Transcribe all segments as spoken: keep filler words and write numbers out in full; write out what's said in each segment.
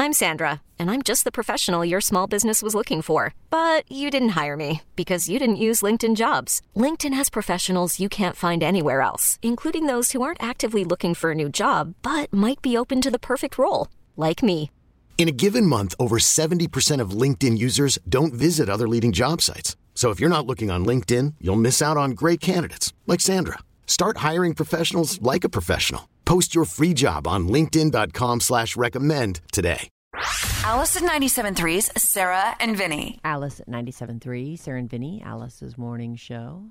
I'm Sandra, and I'm just the professional your small business was looking for. But you didn't hire me because you didn't use LinkedIn Jobs. LinkedIn has professionals you can't find anywhere else, including those who aren't actively looking for a new job, but might be open to the perfect role, like me. In a given month, over seventy percent of LinkedIn users don't visit other leading job sites. So if you're not looking on LinkedIn, you'll miss out on great candidates like Sandra. Start hiring professionals like a professional. Post your free job on linkedin.com slash recommend today. Alice at ninety-seven point three's Sarah and Vinny. Alice at ninety-seven point three, Sarah and Vinny, Alice's morning show.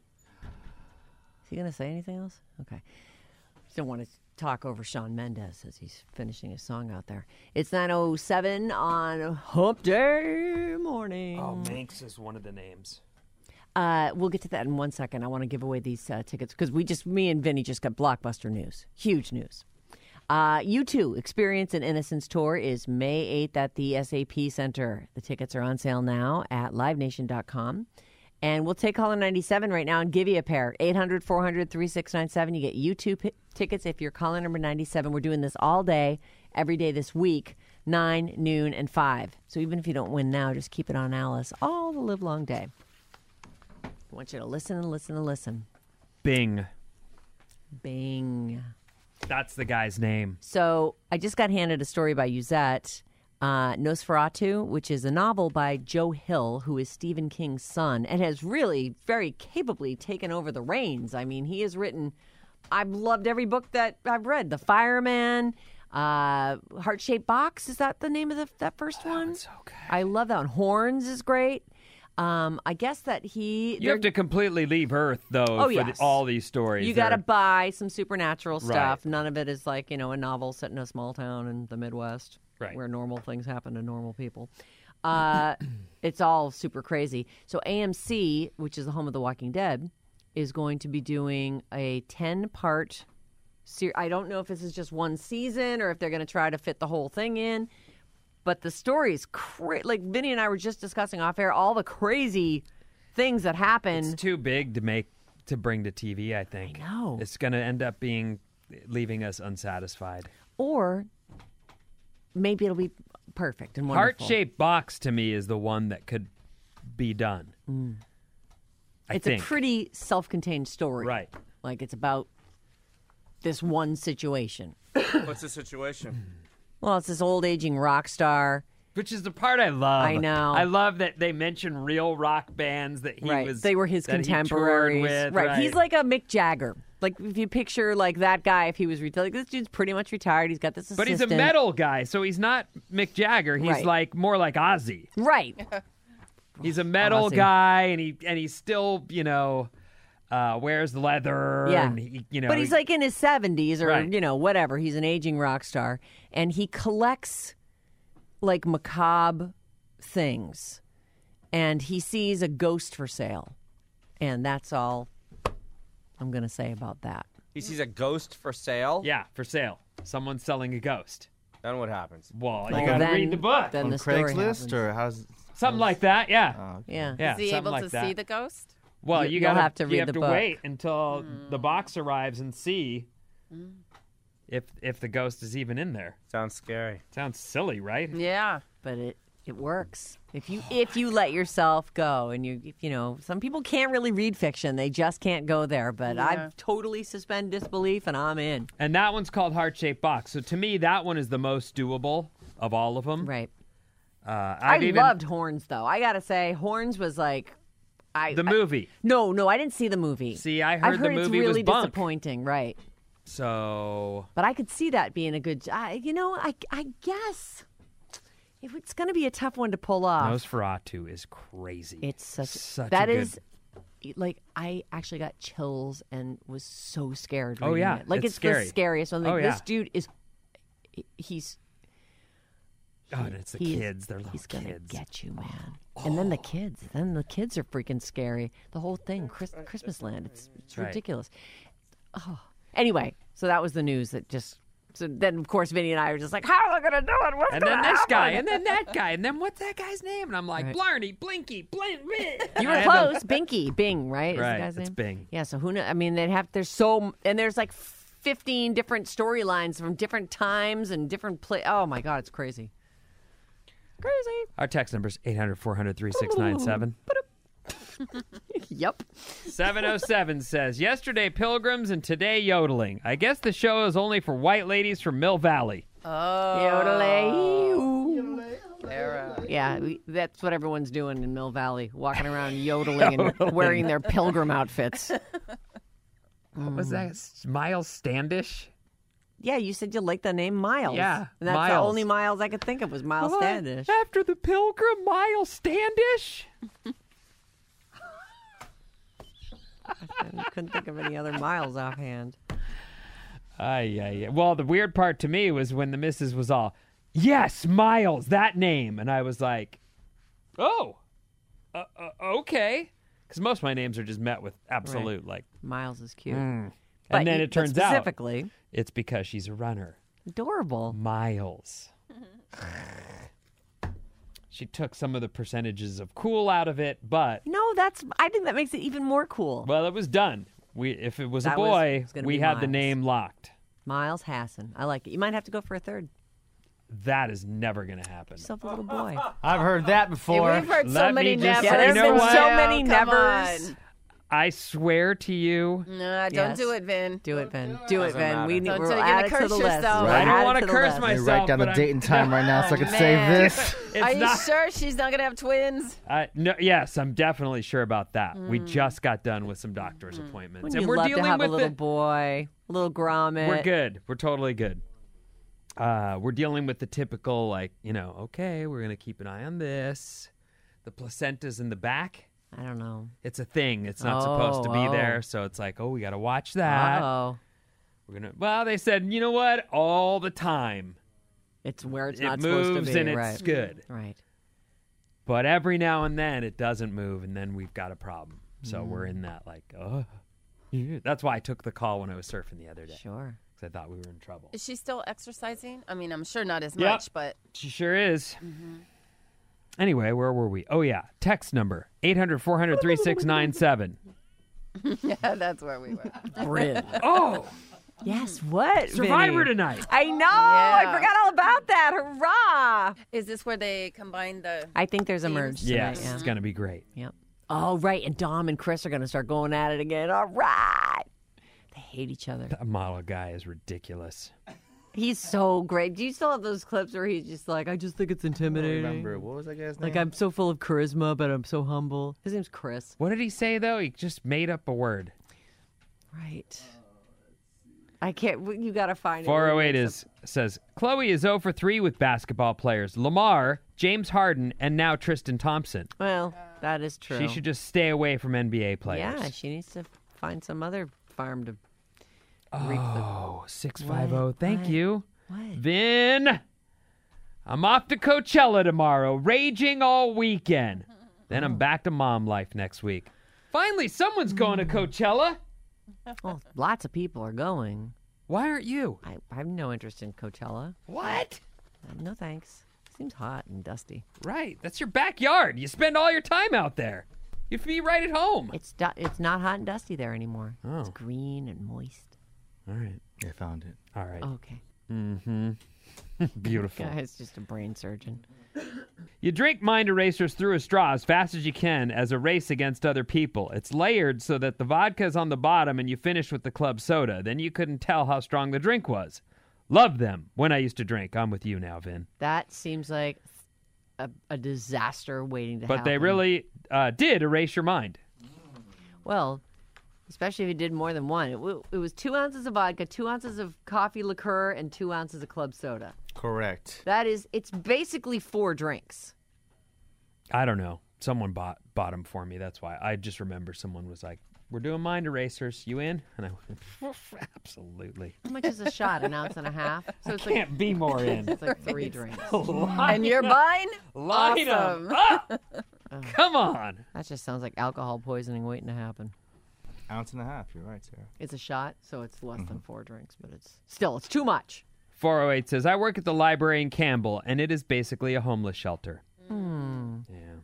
Is he going to say anything else? Okay. Just don't want to talk over Shawn Mendes as he's finishing his song out there. It's nine oh seven on Hump Day morning. Oh, Manx is one of the names. Uh, we'll get to that in one second. I want to give away these uh, tickets because we just, me and Vinny just got blockbuster news. Huge news. Uh, U two Experience and Innocence Tour is May eighth at the S A P Center. The tickets are on sale now at live nation dot com. And we'll take caller ninety-seven right now and give you a pair. eight hundred, four hundred, thirty-six ninety-seven. You get U two p- tickets if you're caller number ninety-seven. We're doing this all day, every day this week, nine, noon, and five. So even if you don't win now, just keep it on Alice all the live long day. I want you to listen and listen and listen. Bing. Bing. That's the guy's name. So I just got handed a story by Uzette, uh, Nosferatu, which is a novel by Joe Hill, who is Stephen King's son, and has really very capably taken over the reins. I mean, he has written, I've loved every book that I've read. The Fireman, uh, Heart-Shaped Box, is that the name of the, that first oh, one? That's okay. I love that one. Horns is great. Um, I guess that he... You have to completely leave Earth, though, oh, for yes. the, all these stories. You got to buy some supernatural stuff. Right. None of it is like, you know, a novel set in a small town in the Midwest right. where normal things happen to normal people. Uh, it's all super crazy. So A M C, which is the home of The Walking Dead, is going to be doing a ten-part series. I don't know if this is just one season or if they're going to try to fit the whole thing in. But the story is cra- like Vinny and I were just discussing off air, all the crazy things that happen. It's too big to make to bring to T V, I think. I know. It's going to end up being leaving us unsatisfied. Or maybe it'll be perfect and wonderful. Heart-Shaped Box to me is the one that could be done. Mm. I it's think. a pretty self-contained story. Right. Like it's about this one situation. What's the situation? Well, it's this old aging rock star. Which is the part I love. I know. I love that they mention real rock bands that he right. was. They were his that he contemporaries. toured with. Right. right. He's like a Mick Jagger. Like if you picture like that guy, if he was retired, like this dude's pretty much retired. He's got this assistant. But he's a metal guy, so he's not Mick Jagger. He's Right. like more like Ozzy. Right. He's a metal Ozzy. guy, and he and he's still, you know, uh, wears leather. Yeah. And he, you know, But he's like in his seventies or, Right. you know, whatever. He's an aging rock star. And he collects, like, macabre things. And he sees a ghost for sale. And that's all I'm going to say about that. He sees a ghost for sale? yeah, for sale. Someone's selling a ghost. Then what happens? Well, you Well, got to then- read the book. Then On the story Craigslist happens. or how's Something like that, yeah. Oh, okay. Yeah. yeah, Is he something able like to that. see the ghost? Well, You- you, you'll gotta, have to read you have the to book. wait until the box arrives and see if if the ghost is even in there. Sounds scary. Sounds silly, right? Yeah. But it, it works. If you if you let yourself go and you you know, some people can't really read fiction. They just can't go there. But Yeah. I've totally suspend disbelief and I'm in. And that one's called Heart-Shaped Box. So to me, that one is the most doable of all of them. Right. Uh, I I've even, loved Horns, though. I gotta say, Horns was like, I the I- movie. no, no, I didn't see the movie. See, I I've heard, heard the it's movie really was bunk. disappointing, right? So But I could see that being a good. I, you know, I, I guess if it's going to be a tough one to pull off. Nosferatu is crazy. It's such, Such that a good- is like I actually got chills and was so scared. Oh, reading yeah, it. Like it's it's, scary. the scariest one. Like, Oh, yeah. This dude is he's. Oh, and it's the he is- kids. They're little He's gonna kids. get you, man. And then the kids. Then the kids are freaking scary. The whole thing, Chris, Christmas Land. It's, it's Right. ridiculous. Oh. Anyway, so that was the news that just. So then, of course, Vinny and I were just like, "How are they gonna do it? What's And gonna then this happen?" guy, and then that guy, and then what's that guy's name? And I'm like, Right. Blarney, Blinky, Blin. You were close, Binky, Bing, right? Is Right, the guy's it's name? Bing. Yeah. So who knows? I mean, they'd have. There's so, and there's like fifteen different storylines from different times and different play. Oh my God, it's crazy. Crazy. Our text number is eight hundred, four hundred, thirty-six ninety-seven. Yep. seven oh seven says, yesterday pilgrims and today yodeling. I guess the show is only for white ladies from Mill Valley. Yodelay. Yeah, we, that's what everyone's doing in Mill Valley, walking around yodeling and wearing their pilgrim outfits. What was that? Miles Standish? Yeah, you said you liked the name Miles. Yeah, and that's the Miles. only Miles I could think of was Miles What? Standish. After the pilgrim, Miles Standish? I couldn't think of any other Miles offhand. Ay, ay, ay. Well, the weird part to me was when the missus was all, yes, Miles, that name. And I was like, oh, uh, uh, okay. Because most of my names are just met with absolute, like, Miles is cute. mm. But And then you- it turns but out specifically, it's because she's a runner. adorable. Miles. She took some of the percentages of cool out of it, but, No, that's. I think that makes it even more cool. well, it was done. We, if it was That a was- boy, was gonna we be had the Miles. name locked. Miles Hassan. I like it. You might have to go for a third. That is never going to happen. Yourself a little boy. I've heard that before. We've heard Let so many me just- nevers. Yeah, there's you know been what? so many Come nevers. on. I swear to you, Nah, don't Yes. do it, Vin. Do it, Vin. Do it, Doesn't Vin. We matter. need. Don't We'll tell you add to it to curse the list. yourself. We'll I don't add want it to the curse list. myself. Hey, write down the but date and time right now so I can save man. this. It's Are you not, sure she's not gonna have twins? I, no, yes, I'm definitely sure about that. We just got done with some doctor's appointments, Wouldn't and you we're love dealing to have with a little the, boy, a little grommet. We're good. We're totally good. Uh, we're dealing with the typical, like, you know, okay, we're gonna keep an eye on this. The placenta's in the back. I don't know. It's a thing. It's not Oh, supposed to be oh. there, so it's like, oh, we got to watch that. Uh-oh. We're gonna. Well, they said, you know what? All the time, It's where it's it not moves supposed to be. and it's right. good. Right. But every now and then it doesn't move, and then we've got a problem. So Mm. we're in that like, oh, yeah. That's why I took the call when I was surfing the other day, Sure. because I thought we were in trouble. Is she still exercising? I mean, I'm sure not as Yep. much, but She sure is. Anyway, where were we? Oh yeah, text number eight hundred, four hundred, thirty-six ninety-seven. yeah, that's where we were. Brid. Oh, Yes, what? Survivor Vinny? tonight. I know. I Yeah. forgot all about that. Hurrah. Is this where they combine the? I think there's a merge tonight. Yes, Yeah. it's gonna be great. Yep. Oh, right. And Dom and Chris are going to start going at it again. All right. They hate each other. That model guy is ridiculous. He's so great. Do you still have those clips where he's just like, I just think it's intimidating? Remember, what was that guy's name? Like, I'm so full of charisma, but I'm so humble. His name's Chris. What did he say though? He just made up a word. Right. I can't. You got to find it. four oh eight is says Chloe is zero for three with basketball players. Lamar, James Harden, and now Tristan Thompson. Well, that is true. She should just stay away from N B A players. Yeah, she needs to find some other farm to reap the. Oh, six five zero. What? Thank What? you. What? Vin, I'm off to Coachella tomorrow, raging all weekend. Then I'm back to mom life next week. Finally, someone's going to Coachella. Well, lots of people are going. Why aren't you? I, I have no interest in Coachella. What? Uh, No thanks. Seems hot and dusty. Right. That's your backyard. You spend all your time out there. You should be right at home. It's du- it's not hot and dusty there anymore. Oh. It's green and moist. All right. I found it. All right. Okay. Mm-hmm. Beautiful. Guy's just a brain surgeon. You drink mind erasers through a straw as fast as you can as a race against other people. It's layered so that the vodka is on the bottom and you finish with the club soda. Then you couldn't tell how strong the drink was. Love them when I used to drink. I'm with you now, Vin. That seems like a, a disaster waiting to But happen. they really uh, did erase your mind. Well, especially if you did more than one. It, w- it was two ounces of vodka, two ounces of coffee liqueur, and two ounces of club soda. Correct. That is, it's basically four drinks. I don't know. Someone bought bought them for me. That's why. I just remember someone was like, we're doing mind erasers. You in? And I went, absolutely. How much is a shot? An ounce and a half? So it's like, Can't be more in. it's like three drinks. And you're buying? Line 'em up. Come on. That just sounds like alcohol poisoning waiting to happen. Ounce and a half. You're right, Sarah. It's a shot, so it's less than four drinks, but it's still, it's too much. four oh eight says, I work at the library in Campbell, and it is basically a homeless shelter. Hmm. Yeah.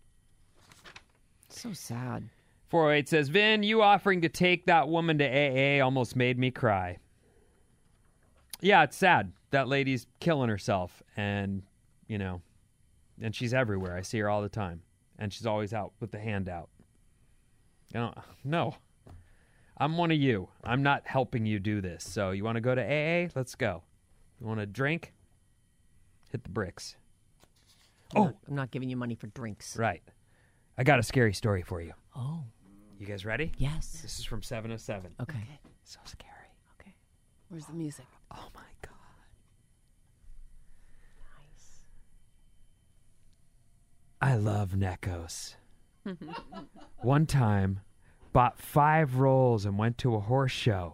So sad. four oh eight says, Vin, you offering to take that woman to A A almost made me cry. Yeah, it's sad. That lady's killing herself, and, you know, and she's everywhere. I see her all the time, and she's always out with the hand out. You know, no, I'm one of you. I'm not helping you do this. So you want to go to A A? Let's go. You want to drink? Hit the bricks. I'm Oh, not, I'm not giving you money for drinks. right. I got a scary story for you. Oh, You guys ready? yes. This is from seven oh seven. Okay. So scary. Okay. Where's the music? Oh my God. Nice. I love Necos. One time, bought five rolls and went to a horse show.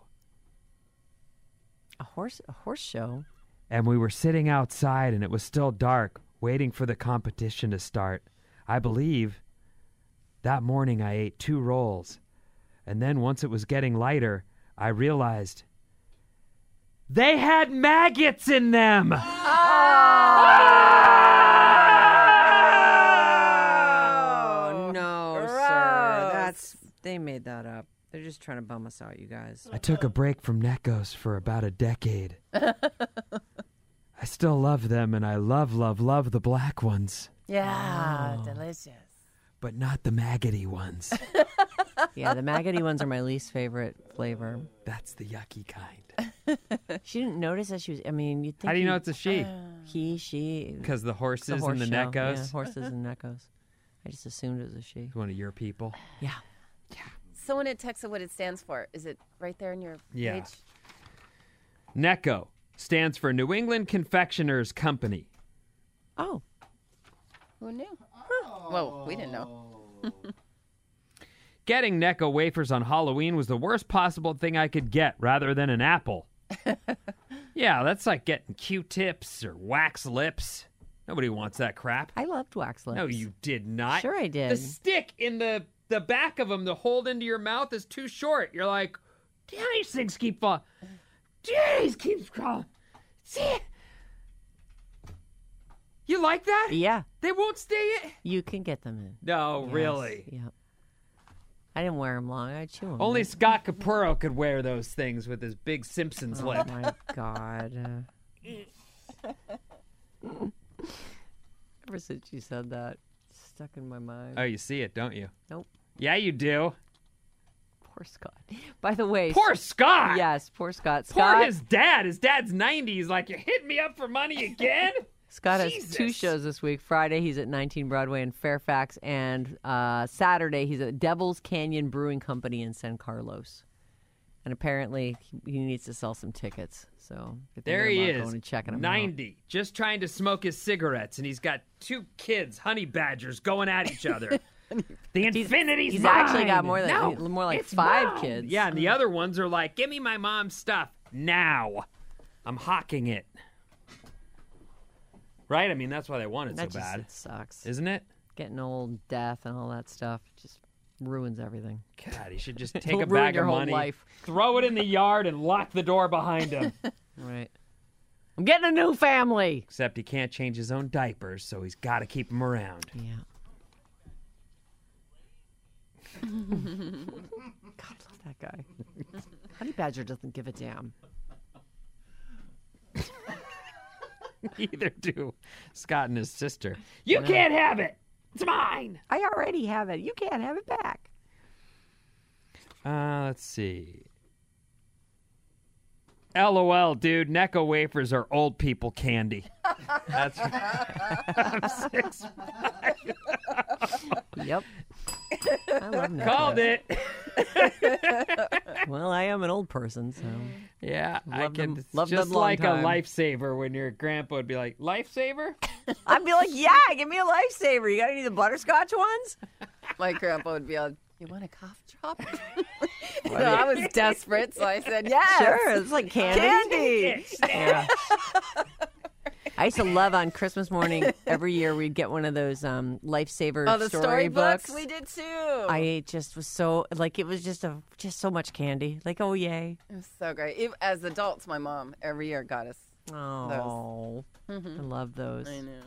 A horse, a horse show. And we were sitting outside and it was still dark, waiting for the competition to start. I believe that morning I ate two rolls. And then once it was getting lighter, I realized they had maggots in them. Oh no, sir. That's they made that up. They're just trying to bum us out, you guys. I took a break from Necos for about a decade. I still love them, and I love, love, love the black ones, Yeah, delicious. but not the maggoty ones. Yeah, the maggoty ones are my least favorite flavor. That's the yucky kind. She didn't notice that she was. I mean, you think How do you he- know it's a she? he, she? Because the It's a horses horse and the show. Necos. Yeah, horses and Necos. I just assumed it was a she. One of your people. Yeah. Someone had texted what it stands for. Is it right there in your Yeah. page? Necco stands for New England Confectioners Company. Oh, Who knew? Well, we didn't know. Getting Necco wafers on Halloween was the worst possible thing I could get rather than an apple. Yeah, that's like getting Q-tips or wax lips. Nobody wants that crap. I loved wax lips. No, you did not. Sure I did. The stick in the, the back of them to hold into your mouth is too short. You're like, damn, these things keep falling. Jeez, keeps crawling. See? You like that? Yeah, They won't stay in? you can get them in. No, Yes, really. Yeah. I didn't wear them long. I chew them. Only Scott Capurro could wear those things with his big Simpsons Oh lip. my God. Uh, ever since you said that, it's stuck in my mind. Oh, you see it, don't you? Nope. Yeah, you do. Poor Scott. By the way, Poor Scott. yes, poor Scott. Poor Scott, his dad. His dad's ninety. He's like, you're hitting me up for money again? Scott has two Jesus. shows this week. Friday, he's at nineteen Broadway in Fairfax, and uh, Saturday, he's at Devil's Canyon Brewing Company in San Carlos. And apparently, he, he needs to sell some tickets. So if you're There he thinking about is. Going and checking him ninety. Just trying to smoke his cigarettes, and he's got two kids, honey badgers, going at each other. The infinity's he's mine. actually got more than- no, more like it's five mine. kids. Yeah, and the other ones are like, give me my mom's stuff now. I'm hawking it. Right? I mean, that's why they want it out. That so just bad, it sucks. isn't it? Getting old, death, and all that stuff just ruins everything. God, he should just It'll take a ruin bag your of whole money, life. throw it in the yard, and lock the door behind him. Right. I'm getting a new family. Except he can't change his own diapers, so he's got to keep them around. Yeah. God, love that guy. Honey Badger doesn't give a damn. Neither do Scott and his sister. You can't have it. It's mine. I already have it. You can't have it back. Uh, let's see. LOL, dude. Necco wafers are old people candy. That's I'm six. Yep. I love Necco. Called it. Well, I am an old person, so Yeah, I Love them- can. It's love them just long like time. a lifesaver when your grandpa would be like, "Lifesaver." I'd be like, yeah, give me a lifesaver. You got any of the butterscotch ones? My grandpa would be on, you want a cough drop? So I was desperate, so I said, yes. Sure, it's like candy. Candy. Yeah. I used to love on Christmas morning every year we'd get one of those um, lifesaver Oh, the storybooks. storybooks? We did too. I just was so like it was just a just so much candy. Like, oh yay. It was so great. Even as adults, my mom every year got us. Oh, I love those. I know.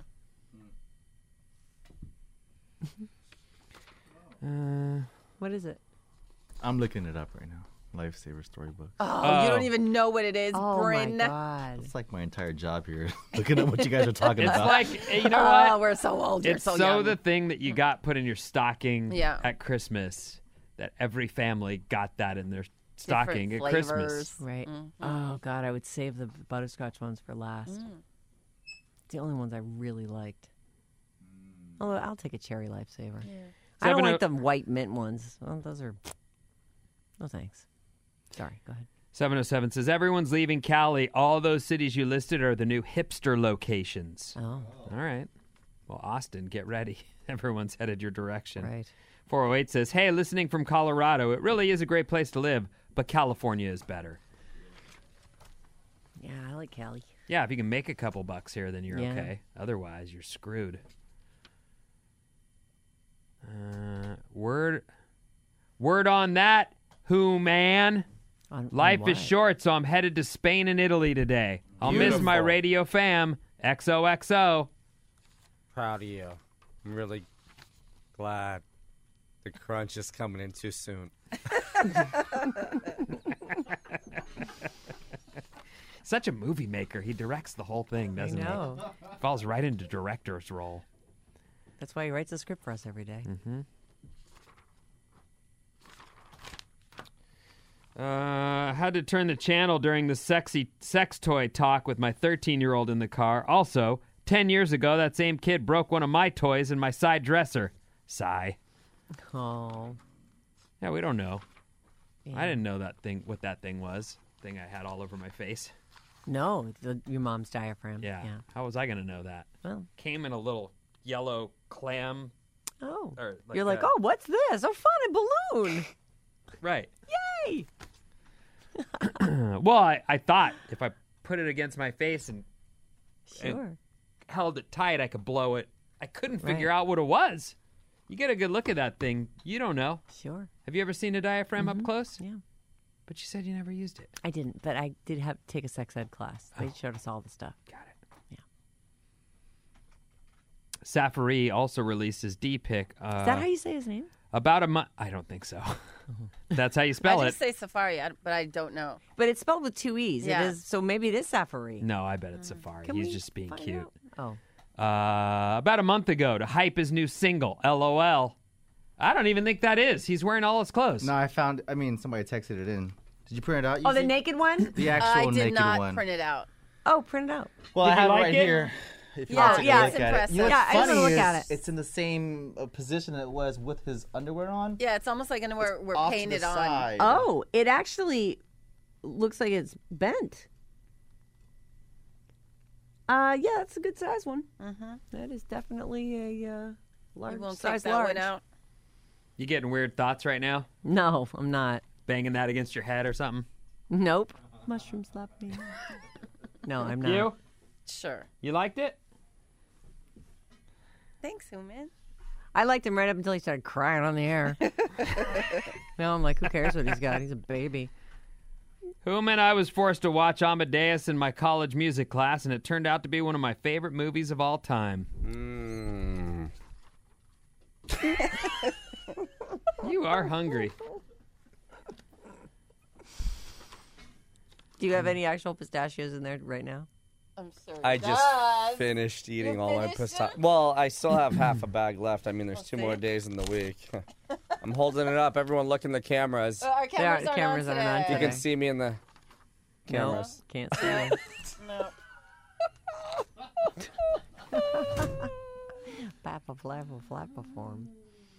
Uh, What is it? I'm looking it up right now. Lifesaver Storybook. Oh, Oh. you don't even know what it is, Oh Bryn. my God. It's like my entire job here, looking at what you guys are talking It's about. like, you know Oh, what? we're so old. You're It's so, so young. the thing that you got put in your stocking Yeah. at Christmas that every family got that in their stocking at Different Christmas. flavors. Right. Mm-hmm. Oh God, I would save the butterscotch ones for last. Mm. It's the only ones I really liked. Although I'll take a cherry lifesaver. I Seven don't o- like the white mint ones. Well, those are. No thanks. Sorry. Go ahead. seven oh seven says, everyone's leaving Cali. All those cities you listed are the new hipster locations. Oh, All right. Well, Austin, get ready. Everyone's headed your direction. right. four oh eight says, hey, listening from Colorado, it really is a great place to live, but California is better. Yeah, I like Cali. Yeah, if you can make a couple bucks here, then you're Yeah. okay. Otherwise, you're screwed. Uh, word, word on that, who man? On, on Life what? is short, so I'm headed to Spain and Italy today. I'll miss my Beautiful. radio fam. X O X O. Proud of you. I'm really glad the crunch is coming in too soon. Such a movie maker. He directs the whole thing, I doesn't know. he? Falls right into director's role. That's why he writes the script for us every day. Mm-hmm. Uh, had to turn the channel during the sexy sex toy talk with my thirteen-year-old in the car. Also, ten years ago, that same kid broke one of my toys in my side dresser. Sigh. Oh. Yeah, we don't know. Yeah. I didn't know that thing. What that thing was? Thing I had all over my face. No, the, your mom's diaphragm. Yeah. Yeah. How was I gonna know that? Well. Came in a little yellow clam. Oh. Or like You're like, a- oh, what's this? Oh, fun, a balloon. Right. Yay. Well, I, I thought if I put it against my face and Sure. held it tight, I could blow it. I couldn't figure Right. out what it was. You get a good look at that thing. You don't know. Sure. Have you ever seen a diaphragm up close? Yeah. But you said you never used it. I didn't, but I did have take a sex ed class. They showed us all the stuff. Got it. Yeah. Safari also released his D-pic. Uh, Is that how you say his name? About a month. I don't think so. That's how you spell I it. just say Safari, I- but I don't know. But it's spelled with two E's. Yeah. It is, so maybe it is Safari. No, I bet it's Safari. Can He's we just being find cute. out? Oh. Uh, about a month ago to hype his new single, LOL. I don't even think that is. He's wearing all his clothes. No, I found. I mean, somebody texted it in. Did you print it out? Oh, the Yuzi? naked one? The I actual did naked not one. print it out. Oh, print it out. Well, Did I you have like it right it? here. If you Yeah, want to take yeah, a it's look at it. impressive. You know what's Yeah, I just funny wanna look is at it. it's in the same uh, position it was with his underwear on. Yeah, it's almost like we're, we're Off to painted the on. side. Oh, it actually looks like it's bent. Uh, yeah, that's a good size one. Mm-hmm. That is definitely a uh, large You won't size take that large. one out. You getting weird thoughts right now? No, I'm not. Banging that against your head or something? Nope. Mushroom slap me. No, I'm not. You? Sure. You liked it? Thanks, Human. I liked him right up until he started crying on the air. Now I'm like, who cares what he's got? He's a baby. Whom and I was forced to watch Amadeus in my college music class, and it turned out to be one of my favorite movies of all time. Mm. You are hungry. Do you have any actual pistachios in there right now? I'm sure. I just finished eating all my finished pasta. it? Well, I still have half a bag left. I mean, there's We'll two see. more days in the week. I'm holding it up. Everyone look in the cameras. Uh, our They cameras, are- aren't cameras on aren't on today. You can today. see me in the cameras. No, can't see it. No. Papa flappa flappa form.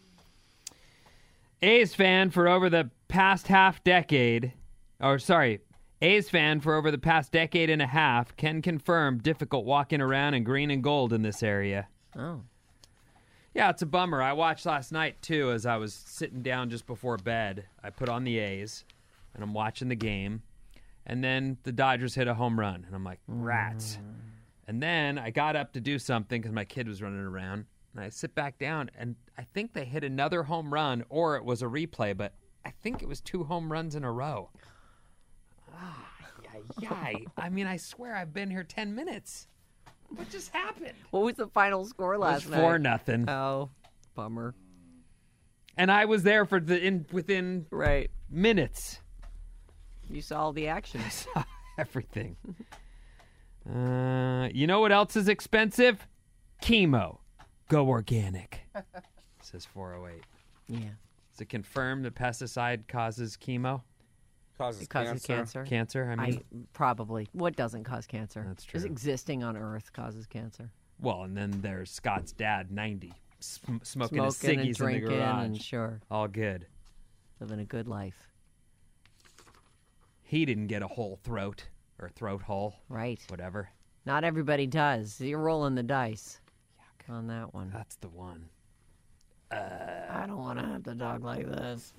A's fan for over the past half decade, or sorry, A's fan for over the past decade and a half can confirm difficult walking around in green and gold in this area. Oh. Yeah, it's a bummer. I watched last night, too, as I was sitting down just before bed. I put on the A's, and I'm watching the game. And then the Dodgers hit a home run. And I'm like, rats. And then I got up to do something because my kid was running around. And I sit back down, and I think they hit another home run, or it was a replay, but I think it was two home runs in a row. Ah, yay, yay. I mean, I swear I've been here ten minutes. What just happened? What was the final score It was last night? four nothing. Oh, bummer. And I was there for the in within Right. minutes. You saw all the action. I saw everything. uh, you know what else is expensive? Chemo. Go organic, says four oh eight. Yeah. Is it confirmed that pesticide causes chemo? Causes It causes cancer. cancer. Cancer, I mean. I, probably. What doesn't cause cancer? That's Just true. existing on Earth causes cancer. Well, and then there's Scott's dad, ninety, sm- smoking, his Smoking and ciggies in the drinking garage. and sure, All good. living a good life. He didn't get a whole throat or throat hole, Right. whatever. Not everybody does. You're rolling the dice on that one. That's the one. I don't want to have to dog like this.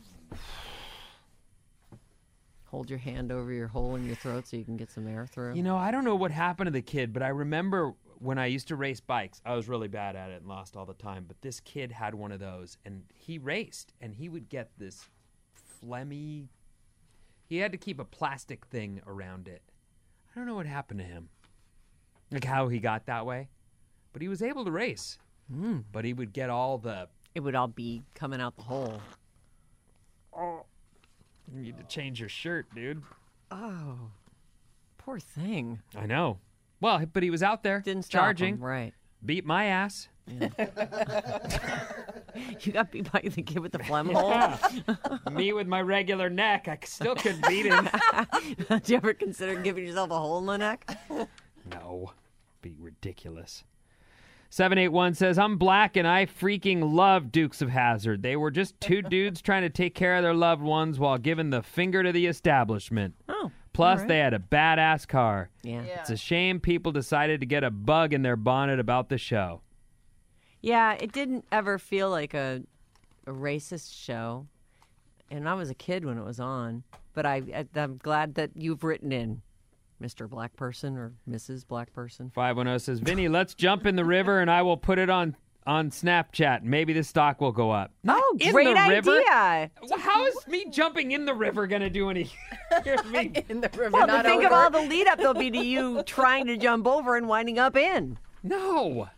Hold your hand over your hole in your throat so you can get some air through. You know, I don't know what happened to the kid, but I remember when I used to race bikes, I was really bad at it and lost all the time. But this kid had one of those, and he raced, and he would get this phlegmy. He had to keep a plastic thing around it. I don't know what happened to him, like how he got that way, but he was able to race. Mm. But he would get all the. It would all be coming out the hole. You need to change your shirt, dude. Oh, poor thing. I know. Well, but he was out there Didn't stop charging. him, right? Beat my ass. You got beat by the kid with the phlegm hole. Me with my regular neck, I still couldn't beat him. Did you ever consider giving yourself a hole in the neck? No, be ridiculous. seven eight one says, I'm black and I freaking love Dukes of Hazzard. They were just two dudes trying to take care of their loved ones while giving the finger to the establishment. Oh. Plus, all right. they had a badass car. Yeah. Yeah. It's a shame people decided to get a bug in their bonnet about the show. Yeah, it didn't ever feel like a, a racist show. And I was a kid when it was on. But I, I, I'm glad that you've written in, Mister Black Person or Missus Black Person. five one zero says, Vinny, let's jump in the river and I will put it on, on Snapchat. Maybe the stock will go up. Not Oh, in great the river? idea. Well, how is me jumping in the river going to do any... In the river, Well, not to think over. of all the lead up there'll be to you trying to jump over and winding up in. No.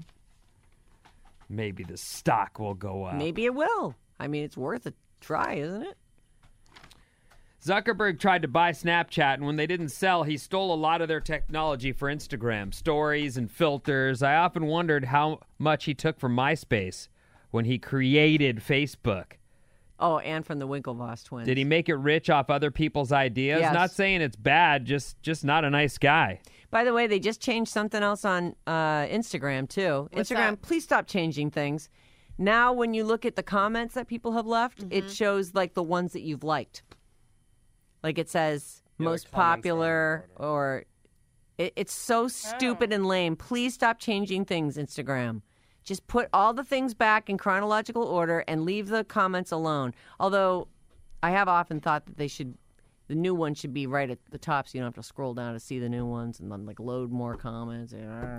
Maybe the stock will go up. Maybe it will. I mean, it's worth a try, isn't it? Zuckerberg tried to buy Snapchat, and when they didn't sell, he stole a lot of their technology for Instagram, stories and filters. I often wondered how much he took from MySpace when he created Facebook. Oh, and from the Winklevoss twins. Did he make it rich off other people's ideas? Yes. Not saying it's bad, just just not a nice guy. By the way, they just changed something else on uh, Instagram, too. What's Instagram, that? please stop changing things. Now, when you look at the comments that people have left, Mm-hmm. it shows, like, the ones that you've liked. Like, it says Yeah, the most comments are popular, in or... It, it's so stupid Oh. and lame. Please stop changing things, Instagram. Just put all the things back in chronological order and leave the comments alone. Although, I have often thought that they should... The new one should be right at the top, so you don't have to scroll down to see the new ones and then like load more comments.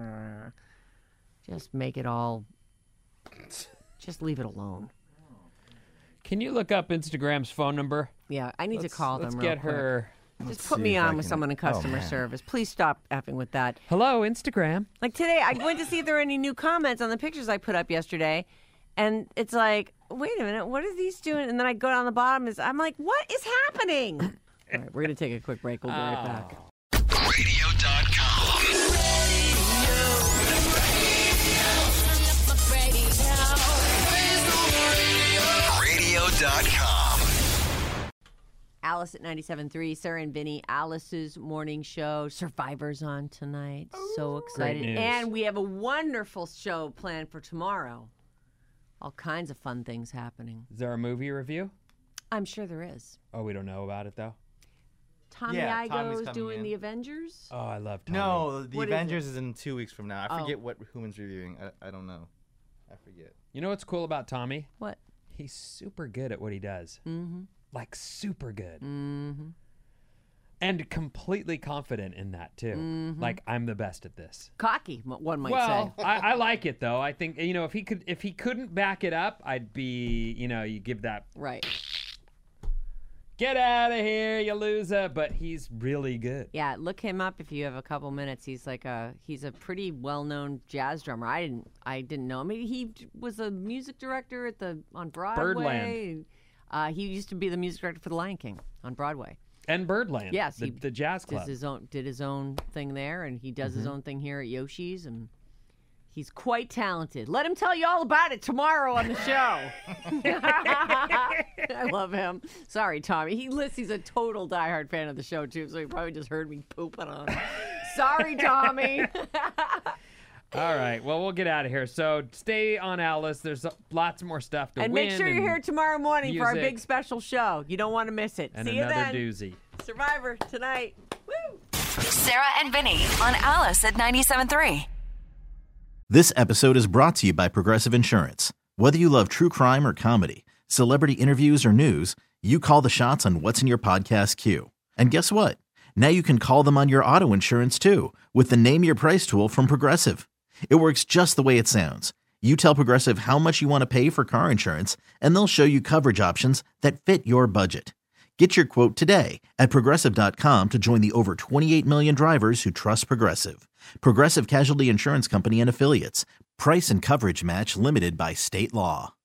Just make it all. Just leave it alone. Can you look up Instagram's phone number? Yeah, I need Let's, to call them. let's real get quick. her. Just put see me if I on with can- someone in oh, customer man. service. Please stop effing with that. Hello, Instagram. Like today, I went to see if there were any new comments on the pictures I put up yesterday, and it's like, wait a minute, what are these doing? And then I go down the bottom, is I'm like, what is happening? All right, we're gonna take a quick break. We'll be right back. radio dot com. radio dot com. Alice at ninety-seven point three, Sarah and Vinny, Alice's morning show. Survivor's on tonight. So excited. news. And we have a wonderful show planned for tomorrow. All kinds of fun things happening. Is there a movie review? I'm sure there is. Oh, we don't know about it though. Tommy Yeah, Tommy's Igo's coming doing in. the Avengers. Oh, I love Tommy. No, the What is Avengers is, in two weeks from now. I Oh. forget what Human's reviewing. I, I don't know. I forget. You know what's cool about Tommy? What? He's super good at what he does. Mm-hmm. Like super good. Mm-hmm. And completely confident in that too. Mhm. Like I'm the best at this. Cocky, m- one might well, say. I, I like it though. I think you know if he could if he couldn't back it up, I'd be you know you give that Right. get out of here, you loser. But he's really good. Yeah, look him up if you have a couple minutes. He's like a he's a pretty well-known jazz drummer. I didn't I didn't know. I mean, he d- was a music director at the on Broadway. Birdland. Uh, he used to be the music director for The Lion King on Broadway. And Birdland. Yes, the, he the jazz club. Did his own did his own thing there, and he does mm-hmm. his own thing here at Yoshi's, and he's quite talented. Let him tell you all about it tomorrow on the show. I love him. Sorry, Tommy. He lists. He's a total diehard fan of the show too, so he probably just heard me pooping on him. Sorry, Tommy. All right. Well, we'll get out of here. So stay on Alice. There's lots more stuff to and win. And make sure you're here tomorrow morning music. for our big special show. You don't want to miss it. And See you another then. doozy. Survivor tonight. Woo! Sarah and Vinny on Alice at ninety-seven point three. This episode is brought to you by Progressive Insurance. Whether you love true crime or comedy, celebrity interviews or news, you call the shots on what's in your podcast queue. And guess what? Now you can call them on your auto insurance too with the Name Your Price tool from Progressive. It works just the way it sounds. You tell Progressive how much you want to pay for car insurance, and they'll show you coverage options that fit your budget. Get your quote today at Progressive dot com to join the over twenty-eight million drivers who trust Progressive. Progressive Casualty Insurance Company and Affiliates. Price and coverage match limited by state law.